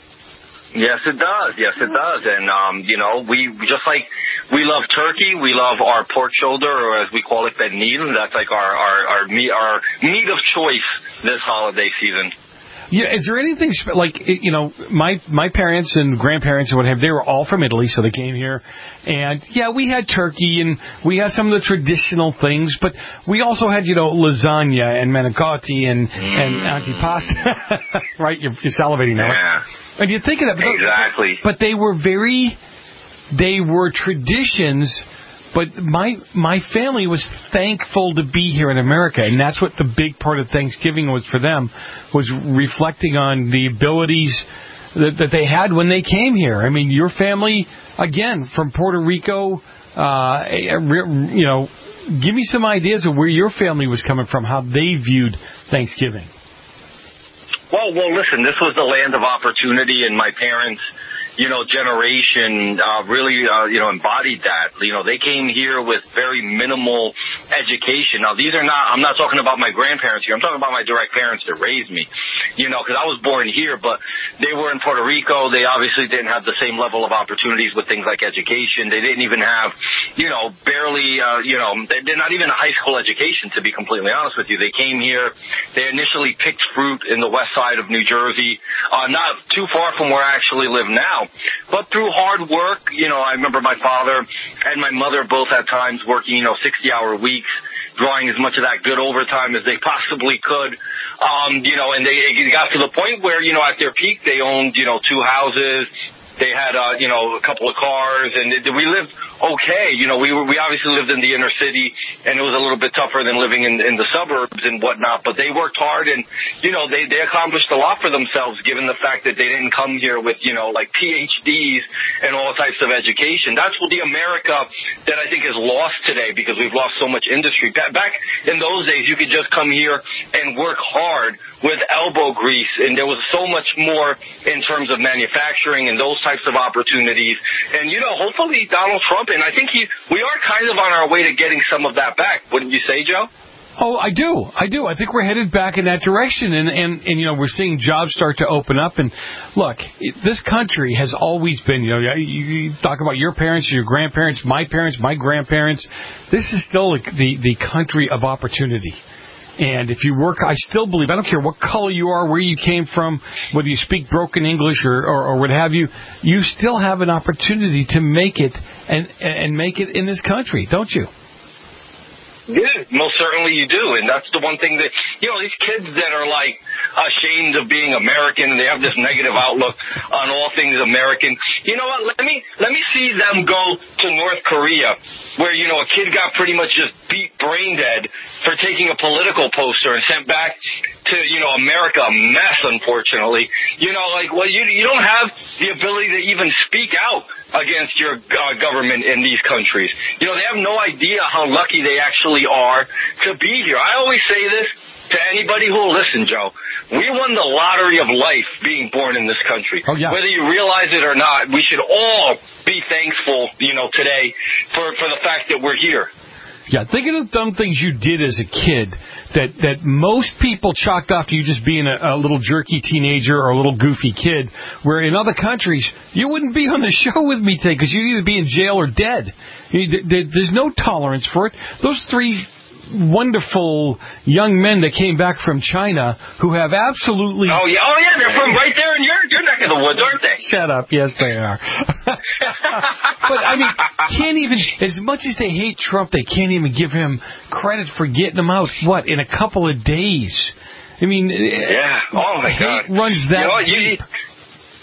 Yes, it does. Yes, it does. And, um, you know, we just like we love turkey, we love our pork shoulder, or as we call it, pernil. That's like our, our, our, meat, our meat of choice this holiday season. Yeah, is there anything spe- like, you know, my my parents and grandparents and what have, they were all from Italy, so they came here. And, yeah, we had turkey and we had some of the traditional things, but we also had, you know, lasagna and manicotti and, mm. and antipasta. Right? You're, you're salivating now. Yeah. And you think of that. Exactly. But they were very, they were traditions. But my my family was thankful to be here in America, and that's what the big part of Thanksgiving was for them, was reflecting on the abilities that, that they had when they came here. I mean, your family, again, from Puerto Rico, uh, you know, give me some ideas of where your family was coming from, how they viewed Thanksgiving. Well, well, listen, this was the land of opportunity, and my parents, you know, generation uh, really, uh, you know, embodied that. You know, they came here with very minimal education. Now, these are not, I'm not talking about my grandparents here. I'm talking about my direct parents that raised me, you know, because I was born here, but they were in Puerto Rico. They obviously didn't have the same level of opportunities with things like education. They didn't even have, you know, barely, uh, you know, they're not even a high school education, to be completely honest with you. They came here. They initially picked fruit in the west side of New Jersey, uh, not too far from where I actually live now. But through hard work, you know, I remember my father and my mother both at times working, you know, sixty-hour weeks, drawing as much of that good overtime as they possibly could. Um, you know, and they it got to the point where, you know, at their peak, they owned, you know, two houses. They had, uh, you know, a couple of cars, and we lived okay. You know, we were, we obviously lived in the inner city, and it was a little bit tougher than living in, in the suburbs and whatnot, but they worked hard, and, you know, they, they accomplished a lot for themselves, given the fact that they didn't come here with, you know, like P H Ds and all types of education. That's what the America that I think is lost today, because we've lost so much industry. Back in those days, you could just come here and work hard with elbow grease, and there was so much more in terms of manufacturing and those types of opportunities. And, you know, hopefully Donald Trump, and I think he, we are kind of on our way to getting some of that back. Wouldn't you say, Joe? Oh, I do. I do. I think we're headed back in that direction. And, and, and, you know, we're seeing jobs start to open up. And, look, this country has always been, you know, you, you talk about your parents, your grandparents, my parents, my grandparents. This is still the, the country of opportunity. And if you work, I still believe, I don't care what color you are, where you came from, whether you speak broken English or, or, or what have you, you still have an opportunity to make it and and make it in this country, don't you? Yeah, most certainly you do. And that's the one thing that, you know, these kids that are like ashamed of being American and they have this negative outlook on all things American. You know what? Let me, let me see them go to North Korea, where, you know, a kid got pretty much just beat brain dead for taking a political poster and sent back to, you know, America, a mess, unfortunately. You know, like, well, you, you don't have the ability to even speak out against your uh, government in these countries. You know, they have no idea how lucky they actually are to be here. I always say this to anybody who will listen, Joe. We won the lottery of life being born in this country. Oh, yeah. Whether you realize it or not, we should all be thankful, you know, today for, for the fact that we're here. Yeah, think of the dumb things you did as a kid that, that most people chalked off to you just being a, a little jerky teenager or a little goofy kid, where in other countries, you wouldn't be on the show with me today because you'd either be in jail or dead. You, there's no tolerance for it. Those three wonderful young men that came back from China who have absolutely... Oh, yeah, oh, yeah, they're from right there in your, your neck of the woods, aren't they? Shut up. Yes, they are. But, I mean, can't even... As much as they hate Trump, they can't even give him credit for getting him out, what, in a couple of days? I mean... Yeah. Oh, my hate God. runs that you know, deep. You,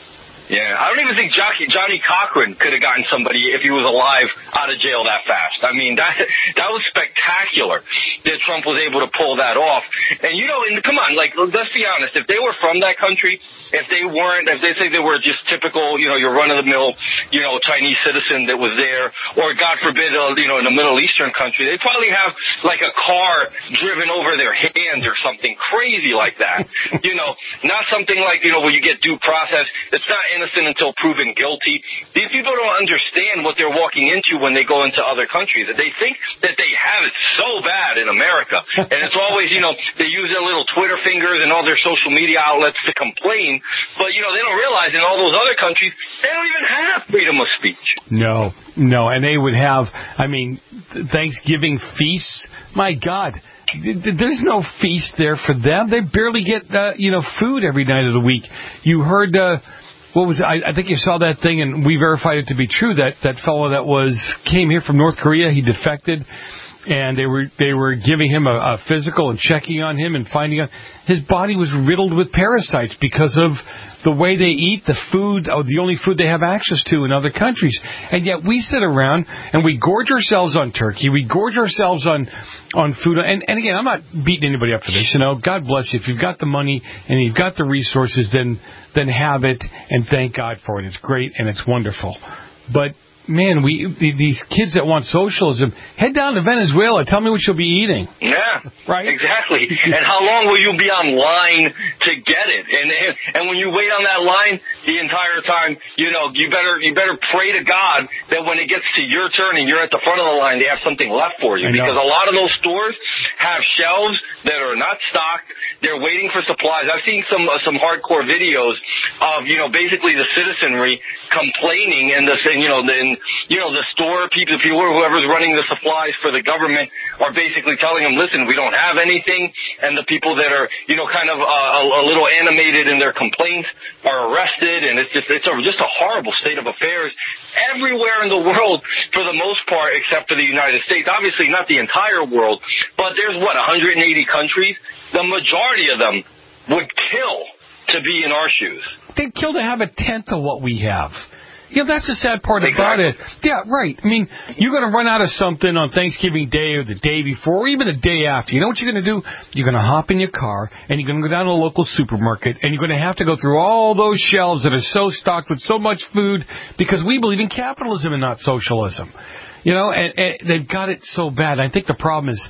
Yeah, I don't even think Johnny, Johnny Cochran could have gotten somebody if he was alive out of jail that fast. I mean, that that was spectacular that Trump was able to pull that off. And, you know, and come on, like, let's be honest. If they were from that country, if they weren't, if they say they were just typical, you know, your run-of-the-mill, you know, Chinese citizen that was there, or, God forbid, uh, you know, in a Middle Eastern country, they'd probably have, like, a car driven over their hands or something crazy like that. You know, not something like, you know, where you get due process. It's not innocent until proven guilty. These people don't understand what they're walking into when they go into other countries. They think that they have it so bad in America. And it's always, you know, they use their little Twitter fingers and all their social media outlets to complain. But, you know, they don't realize in all those other countries, they don't even have freedom of speech. No, no. And they would have, I mean, Thanksgiving feasts. My God. There's no feast there for them. They barely get, uh, you know, food every night of the week. You heard, uh, what was it? I, I think you saw that thing, and we verified it to be true. That that fellow that was came here from North Korea, he defected, and they were they were giving him a, a physical and checking on him and finding out his body was riddled with parasites because of the way they eat, the food, oh, the only food they have access to in other countries. And yet we sit around and we gorge ourselves on turkey, we gorge ourselves on on food. And, and again, I'm not beating anybody up for this. You know, God bless you. If you've got the money and you've got the resources, then then have it and thank God for it. It's great and it's wonderful. But man, we these kids that want socialism, head down to Venezuela. Tell me what you'll be eating. Yeah, right. Exactly. And how long will you be on line to get it? And, and and when you wait on that line the entire time, you know, you better you better pray to God that when it gets to your turn and you're at the front of the line, they have something left for you. Because a lot of those stores have shelves that are not stocked. They're waiting for supplies. I've seen some uh, some hardcore videos of, you know, basically the citizenry complaining and the and, you know the you know, the store people, people, whoever's running the supplies for the government are basically telling them, listen, we don't have anything. And the people that are, you know, kind of uh, a, a little animated in their complaints are arrested. And it's just, it's a, just a horrible state of affairs everywhere in the world for the most part, except for the United States. Obviously not the entire world, but there's what, one hundred eighty countries? The majority of them would kill to be in our shoes. They'd kill to have a tenth of what we have. Yeah, that's the sad part about it. Yeah, right. I mean, you're going to run out of something on Thanksgiving Day or the day before or even the day after. You know what you're going to do? You're going to hop in your car and you're going to go down to a local supermarket and you're going to have to go through all those shelves that are so stocked with so much food because we believe in capitalism and not socialism. You know, and, and they've got it so bad. I think the problem is,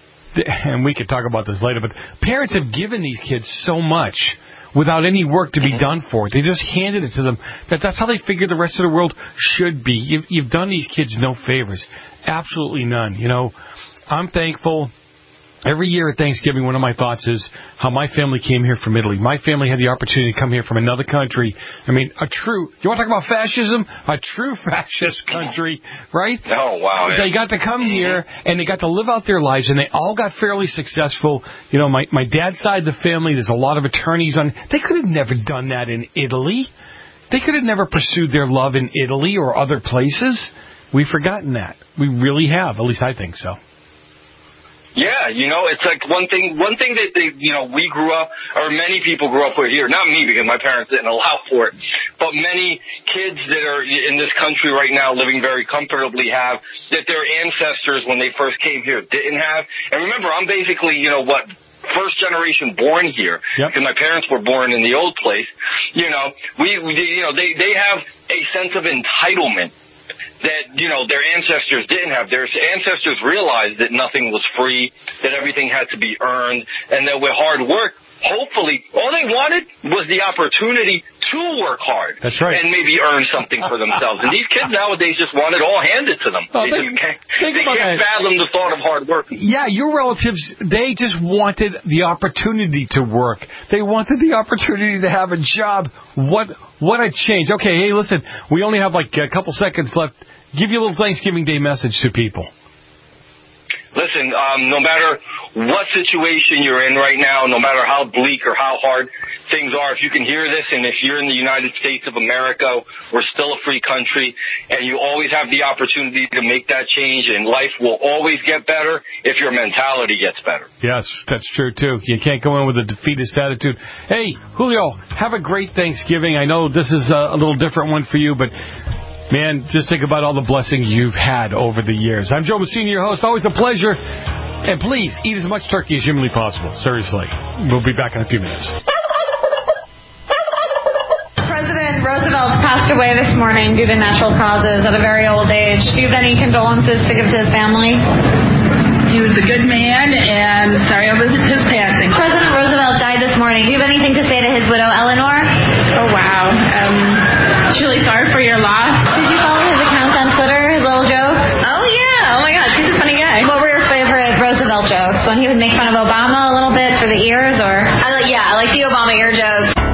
and we could talk about this later, but parents have given these kids so much without any work to be done for it. They just handed it to them. That that's how they figure the rest of the world should be. You've, you've done these kids no favors. Absolutely none. You know, I'm thankful. Every year at Thanksgiving, one of my thoughts is how my family came here from Italy. My family had the opportunity to come here from another country. I mean, a true, you want to talk about fascism? A true fascist country, right? Oh, wow. They got to come here, and they got to live out their lives, and they all got fairly successful. You know, my, my dad's side of the family, there's a lot of attorneys on. They could have never done that in Italy. They could have never pursued their love in Italy or other places. We've forgotten that. We really have. At least I think so. Yeah, you know, it's like one thing, one thing that they, you know, we grew up, or many people grew up with here, not me because my parents didn't allow for it, but many kids that are in this country right now living very comfortably have, that their ancestors when they first came here didn't have. And remember, I'm basically, you know, what, first generation born here, because my parents were born in the old place. You know, we, we you know, they, they have a sense of entitlement that, you know, their ancestors didn't have. Their ancestors realized that nothing was free, that everything had to be earned, and that with hard work, hopefully, all they wanted was the opportunity to work hard. That's right. And maybe earn something for themselves. And these kids nowadays just want it all handed to them. Oh, they think, just can't, think they about can't that. fathom the thought of hard work. Yeah, your relatives, they just wanted the opportunity to work. They wanted the opportunity to have a job. What what a change. Okay, hey, listen, we only have like a couple seconds left. Give you a little Thanksgiving Day message to people. Listen, um, no matter what situation you're in right now, no matter how bleak or how hard things are, if you can hear this, and if you're in the United States of America, we're still a free country, and you always have the opportunity to make that change, and life will always get better if your mentality gets better. Yes, that's true, too. You can't go in with a defeatist attitude. Hey, Julio, have a great Thanksgiving. I know this is a, a little different one for you, but... man, just think about all the blessings you've had over the years. I'm Joe Messina, your host. Always a pleasure. And please, eat as much turkey as humanly possible. Seriously. We'll be back in a few minutes. President Roosevelt passed away this morning due to natural causes at a very old age. Do you have any condolences to give to his family? He was a good man, and sorry about his passing. President Roosevelt died this morning. Do you have anything to say to his widow, Eleanor? Oh, wow. Um, it's really sorry for your loss. Did you follow his account on Twitter, his little jokes? Oh, yeah. Oh, my gosh. He's a funny guy. What were your favorite Roosevelt jokes? When he would make fun of Obama a little bit for the ears, or? I like, yeah, I like the Obama ear jokes.